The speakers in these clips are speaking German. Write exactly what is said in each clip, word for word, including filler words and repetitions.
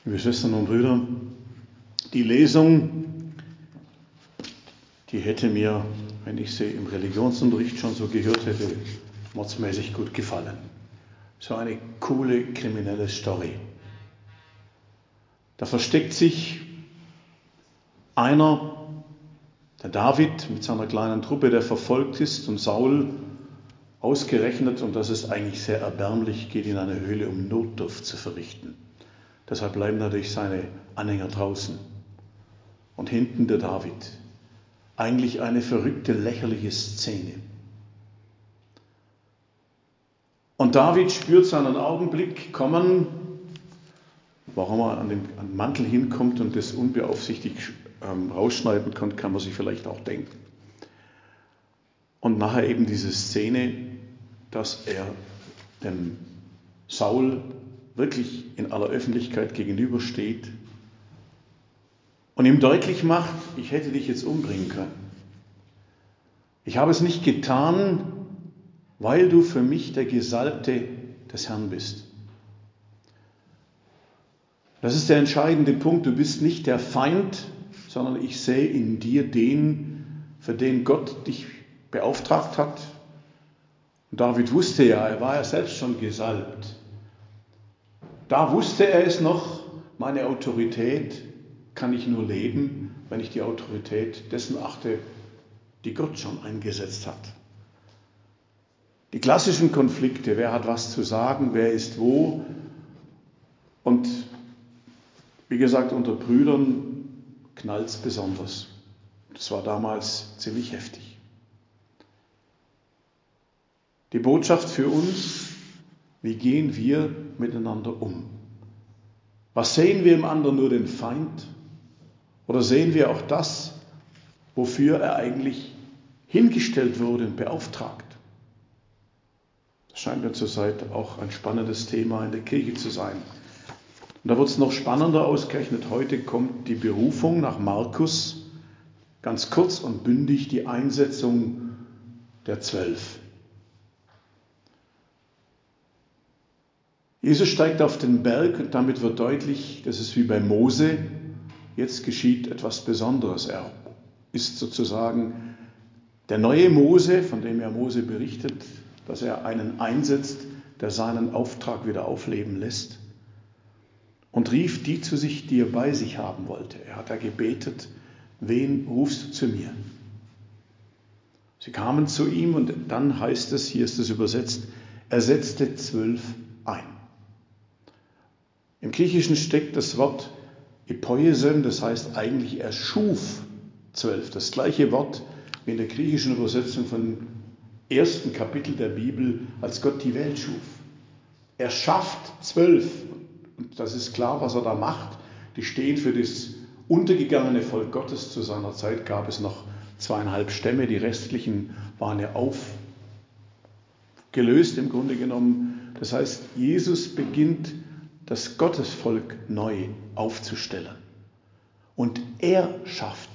Liebe Schwestern und Brüder, die Lesung, die hätte mir, wenn ich sie im Religionsunterricht schon so gehört hätte, mordsmäßig gut gefallen. So eine coole kriminelle Story. Da versteckt sich einer, der David mit seiner kleinen Truppe, der verfolgt ist, und Saul ausgerechnet, und das ist eigentlich sehr erbärmlich, geht in eine Höhle, um Notdurft zu verrichten. Deshalb bleiben natürlich seine Anhänger draußen. Und hinten der David. Eigentlich eine verrückte, lächerliche Szene. Und David spürt seinen Augenblick kommen, warum er an den, an den Mantel hinkommt und das unbeaufsichtigt ähm, rausschneiden kann, kann man sich vielleicht auch denken. Und nachher eben diese Szene, dass er dem Saul wirklich in aller Öffentlichkeit gegenübersteht und ihm deutlich macht, ich hätte dich jetzt umbringen können. Ich habe es nicht getan, weil du für mich der Gesalbte des Herrn bist. Das ist der entscheidende Punkt. Du bist nicht der Feind, sondern ich sehe in dir den, für den Gott dich beauftragt hat. Und David wusste ja, er war ja selbst schon gesalbt. Da wusste er es noch, meine Autorität kann ich nur leben, wenn ich die Autorität dessen achte, die Gott schon eingesetzt hat. Die klassischen Konflikte, wer hat was zu sagen, wer ist wo. Und wie gesagt, unter Brüdern knallt es besonders. Das war damals ziemlich heftig. Die Botschaft für uns: Wie gehen wir miteinander um? Was sehen wir im anderen, nur den Feind? Oder sehen wir auch das, wofür er eigentlich hingestellt wurde und beauftragt? Das scheint mir zurzeit auch ein spannendes Thema in der Kirche zu sein. Und da wird es noch spannender, ausgerechnet heute kommt die Berufung nach Markus, ganz kurz und bündig die Einsetzung der Zwölf. Jesus steigt auf den Berg und damit wird deutlich, das ist wie bei Mose, jetzt geschieht etwas Besonderes. Er ist sozusagen der neue Mose, von dem ja Mose berichtet, dass er einen einsetzt, der seinen Auftrag wieder aufleben lässt, und rief die zu sich, die er bei sich haben wollte. Er hat ja gebetet, wen rufst du zu mir? Sie kamen zu ihm und dann heißt es, hier ist es übersetzt, er setzte zwölf ein. Im Griechischen steckt das Wort Epoiesen, das heißt eigentlich er schuf zwölf. Das gleiche Wort wie in der griechischen Übersetzung vom ersten Kapitel der Bibel, als Gott die Welt schuf. Er schafft zwölf. Und das ist klar, was er da macht. Die stehen für das untergegangene Volk Gottes. Zu seiner Zeit gab es noch zweieinhalb Stämme. Die restlichen waren ja aufgelöst im Grunde genommen. Das heißt, Jesus beginnt das Gottesvolk neu aufzustellen. Und er schafft.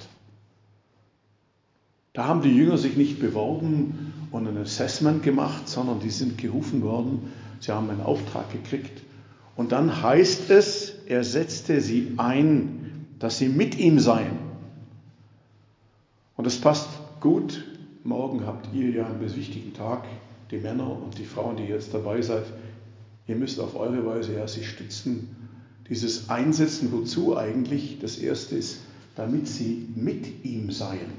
Da haben die Jünger sich nicht beworben und ein Assessment gemacht, sondern die sind gerufen worden. Sie haben einen Auftrag gekriegt. Und dann heißt es, er setzte sie ein, dass sie mit ihm seien. Und das passt gut. Morgen habt ihr ja einen wichtigen Tag, die Männer und die Frauen, die jetzt dabei seid. Ihr müsst auf eure Weise ja sich stützen. Dieses Einsetzen, wozu eigentlich? Das erste ist, damit sie mit ihm seien.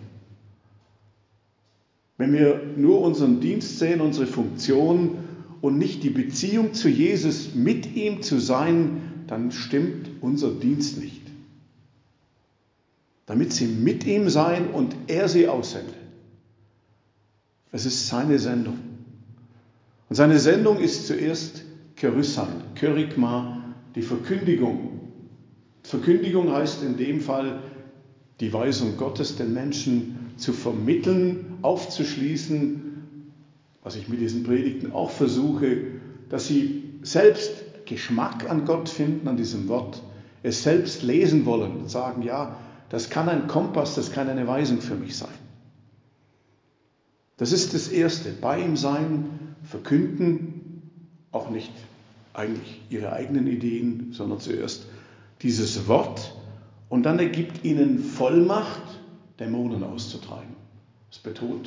Wenn wir nur unseren Dienst sehen, unsere Funktion und nicht die Beziehung zu Jesus, mit ihm zu sein, dann stimmt unser Dienst nicht. Damit sie mit ihm seien und er sie aussende. Es ist seine Sendung. Und seine Sendung ist zuerst Keryssan, Kerygma, die Verkündigung. Verkündigung heißt in dem Fall, die Weisung Gottes den Menschen zu vermitteln, aufzuschließen, was ich mit diesen Predigten auch versuche, dass sie selbst Geschmack an Gott finden, an diesem Wort, es selbst lesen wollen und sagen, ja, das kann ein Kompass, das kann eine Weisung für mich sein. Das ist das Erste, bei ihm sein, verkünden, auch nicht eigentlich ihre eigenen Ideen, sondern zuerst dieses Wort und dann er gibt ihnen Vollmacht, Dämonen auszutreiben. Das betont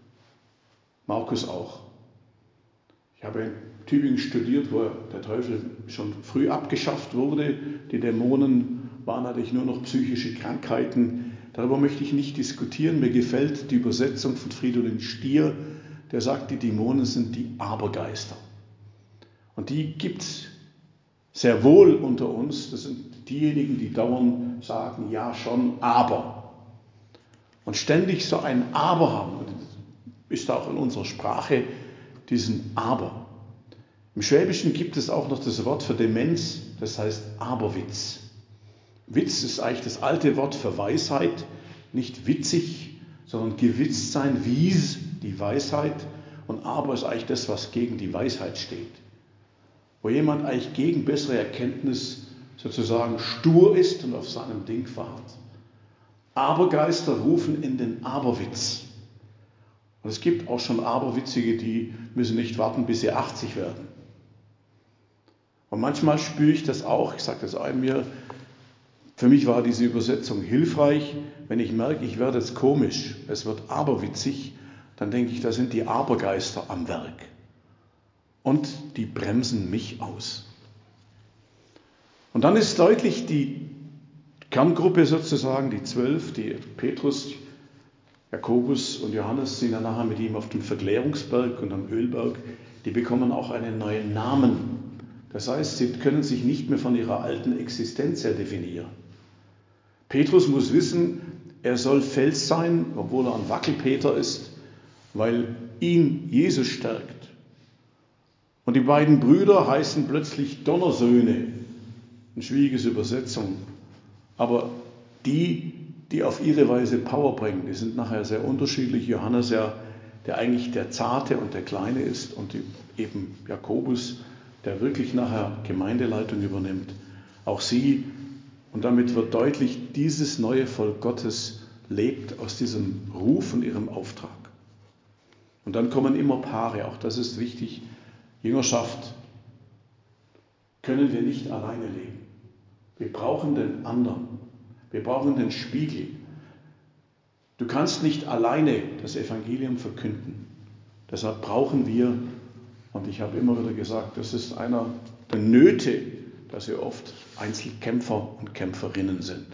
Markus auch. Ich habe in Tübingen studiert, wo der Teufel schon früh abgeschafft wurde. Die Dämonen waren natürlich nur noch psychische Krankheiten. Darüber möchte ich nicht diskutieren. Mir gefällt die Übersetzung von Fridolin Stier, der sagt, die Dämonen sind die Abergeister. Und die gibt es sehr wohl unter uns. Das sind diejenigen, die dauernd sagen, ja schon, aber. Und ständig so ein Aber haben. Und das ist auch in unserer Sprache diesen Aber. Im Schwäbischen gibt es auch noch das Wort für Demenz, das heißt Aberwitz. Witz ist eigentlich das alte Wort für Weisheit, nicht witzig, sondern gewitzt sein, wies, die Weisheit, und aber ist eigentlich das, was gegen die Weisheit steht. Wo jemand eigentlich gegen bessere Erkenntnis sozusagen stur ist und auf seinem Ding verharrt. Abergeister rufen in den Aberwitz. Und es gibt auch schon Aberwitzige, die müssen nicht warten, bis sie achtzig werden. Und manchmal spüre ich das auch, ich sage das einem mir, für mich war diese Übersetzung hilfreich, wenn ich merke, ich werde jetzt komisch, es wird aberwitzig, dann denke ich, da sind die Abergeister am Werk. Und die bremsen mich aus. Und dann ist deutlich, die Kerngruppe sozusagen, die zwölf, die Petrus, Jakobus und Johannes sind ja nachher mit ihm auf dem Verklärungsberg und am Ölberg, die bekommen auch einen neuen Namen. Das heißt, sie können sich nicht mehr von ihrer alten Existenz her definieren. Petrus muss wissen, er soll Fels sein, obwohl er ein Wackelpeter ist, weil ihn Jesus stärkt. Und die beiden Brüder heißen plötzlich Donnersöhne. Eine schwierige Übersetzung. Aber die, die auf ihre Weise Power bringen, die sind nachher sehr unterschiedlich. Johannes, ja, der eigentlich der Zarte und der Kleine ist, und eben Jakobus, der wirklich nachher Gemeindeleitung übernimmt. Auch sie, und damit wird deutlich, dieses neue Volk Gottes lebt aus diesem Ruf und ihrem Auftrag. Und dann kommen immer Paare, auch das ist wichtig. Jüngerschaft können wir nicht alleine leben. Wir brauchen den anderen. Wir brauchen den Spiegel. Du kannst nicht alleine das Evangelium verkünden. Deshalb brauchen wir, und ich habe immer wieder gesagt, das ist einer der Nöte, dass wir oft Einzelkämpfer und Kämpferinnen sind.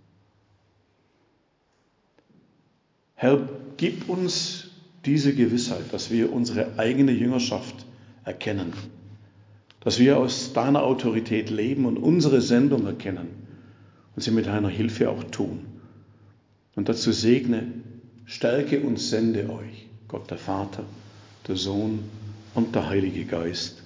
Herr, gib uns diese Gewissheit, dass wir unsere eigene Jüngerschaft erkennen, dass wir aus deiner Autorität leben und unsere Sendung erkennen und sie mit deiner Hilfe auch tun. Und dazu segne, stärke und sende euch, Gott der Vater, der Sohn und der Heilige Geist.